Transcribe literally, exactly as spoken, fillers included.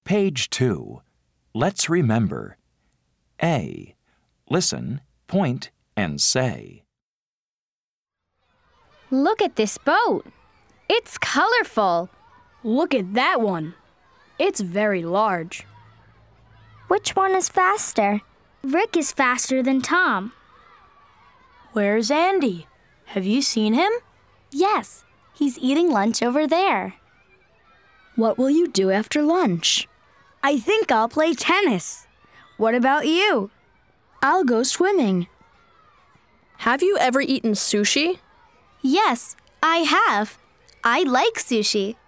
Page two. Let's remember. A. Listen, point, and say. Look at this boat. It's colorful. Look at that one. It's very large. Which one is faster? Rick is faster than Tom. Where's Andy? Have you seen him? Yes, he's eating lunch over there. What will you do after lunch? I think I'll play tennis. What about you? I'll go swimming. Have you ever eaten sushi? Yes, I have. I like sushi.